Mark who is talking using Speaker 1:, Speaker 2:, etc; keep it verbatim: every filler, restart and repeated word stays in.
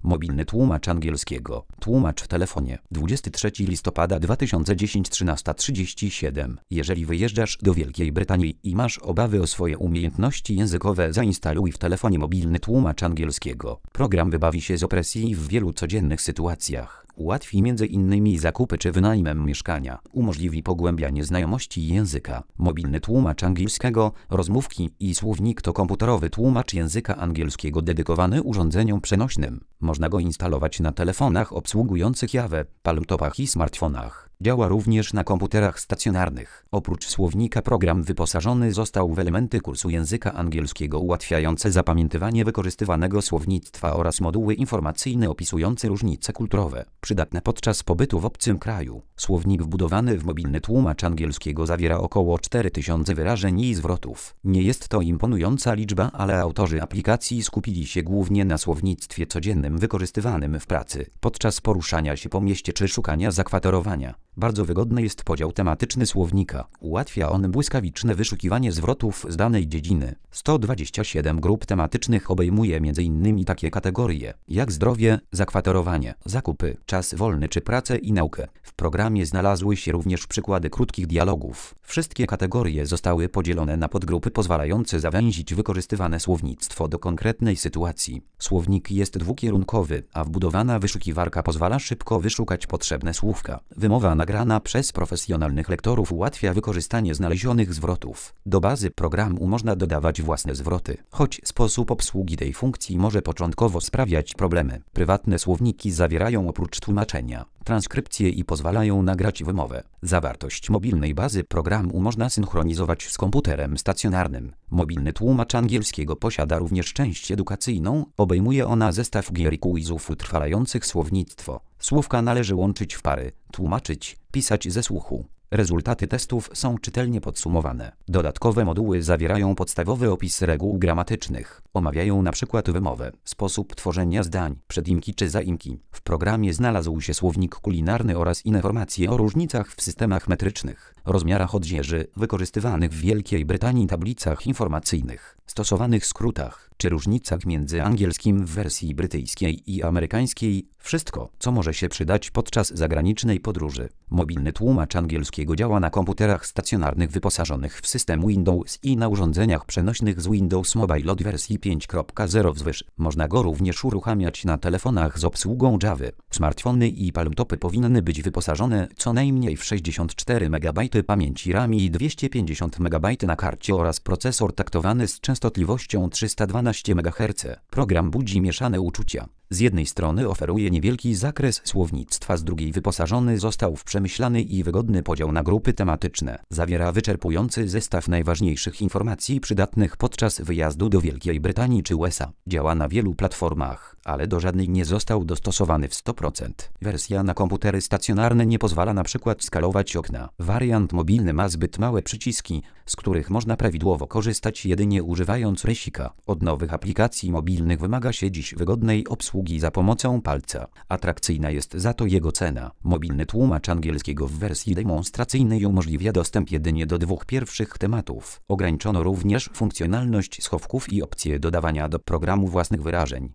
Speaker 1: Mobilny tłumacz angielskiego. Tłumacz w telefonie. dwudziestego trzeciego listopada dwa tysiące dziesiątego, trzynasta trzydzieści siedem. Jeżeli wyjeżdżasz do Wielkiej Brytanii i masz obawy o swoje umiejętności językowe, zainstaluj w telefonie mobilny tłumacz angielskiego. Program wybawi się z opresji w wielu codziennych sytuacjach. Ułatwi między innymi zakupy czy wynajmem mieszkania. Umożliwi pogłębianie znajomości języka. Mobilny tłumacz angielskiego, rozmówki i słownik to komputerowy tłumacz języka angielskiego dedykowany urządzeniom przenośnym. Można go instalować na telefonach obsługujących Jawę, laptopach i smartfonach. Działa również na komputerach stacjonarnych. Oprócz słownika program wyposażony został w elementy kursu języka angielskiego ułatwiające zapamiętywanie wykorzystywanego słownictwa oraz moduły informacyjne opisujące różnice kulturowe, przydatne podczas pobytu w obcym kraju. Słownik wbudowany w mobilny tłumacz angielskiego zawiera około cztery tysiące wyrażeń i zwrotów. Nie jest to imponująca liczba, ale autorzy aplikacji skupili się głównie na słownictwie codziennym wykorzystywanym w pracy, podczas poruszania się po mieście czy szukania zakwaterowania. Bardzo wygodny jest podział tematyczny słownika. Ułatwia on błyskawiczne wyszukiwanie zwrotów z danej dziedziny. sto dwadzieścia siedem grup tematycznych obejmuje między innymi takie kategorie jak zdrowie, zakwaterowanie, zakupy, czas wolny czy pracę i naukę. W programie znalazły się również przykłady krótkich dialogów. Wszystkie kategorie zostały podzielone na podgrupy pozwalające zawęzić wykorzystywane słownictwo do konkretnej sytuacji. Słownik jest dwukierunkowy, a wbudowana wyszukiwarka pozwala szybko wyszukać potrzebne słówka. Wymowa nagrana przez profesjonalnych lektorów ułatwia wykorzystanie znalezionych zwrotów. Do bazy programu można dodawać własne zwroty, choć sposób obsługi tej funkcji może początkowo sprawiać problemy. Prywatne słowniki zawierają oprócz tłumaczenia transkrypcję i pozwalają nagrać wymowę. Zawartość mobilnej bazy programu można synchronizować z komputerem stacjonarnym. Mobilny tłumacz angielskiego posiada również część edukacyjną. Obejmuje ona zestaw gier i quizów utrwalających słownictwo. Słówka należy łączyć w pary, tłumaczyć, pisać ze słuchu. Rezultaty testów są czytelnie podsumowane. Dodatkowe moduły zawierają podstawowy opis reguł gramatycznych. Omawiają na przykład wymowę, sposób tworzenia zdań, przedimki czy zaimki. W programie znalazł się słownik kulinarny oraz informacje o różnicach w systemach metrycznych, rozmiarach odzieży, wykorzystywanych w Wielkiej Brytanii tablicach informacyjnych, stosowanych skrótach, czy różnicach między angielskim w wersji brytyjskiej i amerykańskiej. Wszystko, co może się przydać podczas zagranicznej podróży. Mobilny tłumacz angielskiego działa na komputerach stacjonarnych wyposażonych w system Windows i na urządzeniach przenośnych z Windows Mobile od wersji pięć kropka zero wzwyż. Można go również uruchamiać na telefonach z obsługą Javy. Smartfony i laptopy powinny być wyposażone co najmniej w sześćdziesiąt cztery megabajty pamięci RAM i dwieście pięćdziesiąt megabajtów na karcie oraz procesor taktowany z częstotliwością trzysta dwanaście megaherców. Program budzi mieszane uczucia. Z jednej strony oferuje niewielki zakres słownictwa, z drugiej wyposażony został w przemyślany i wygodny podział na grupy tematyczne. Zawiera wyczerpujący zestaw najważniejszych informacji przydatnych podczas wyjazdu do Wielkiej Brytanii czy U S A. Działa na wielu platformach, ale do żadnej nie został dostosowany w sto procent. Wersja na komputery stacjonarne nie pozwala na przykład skalować okna. Wariant mobilny ma zbyt małe przyciski, z których można prawidłowo korzystać jedynie używając rysika. Od nowych aplikacji mobilnych wymaga się dziś wygodnej obsługi za pomocą palca. Atrakcyjna jest za to jego cena. Mobilny tłumacz angielskiego w wersji demonstracyjnej umożliwia dostęp jedynie do dwóch pierwszych tematów. Ograniczono również funkcjonalność schowków i opcję dodawania do programu własnych wyrażeń.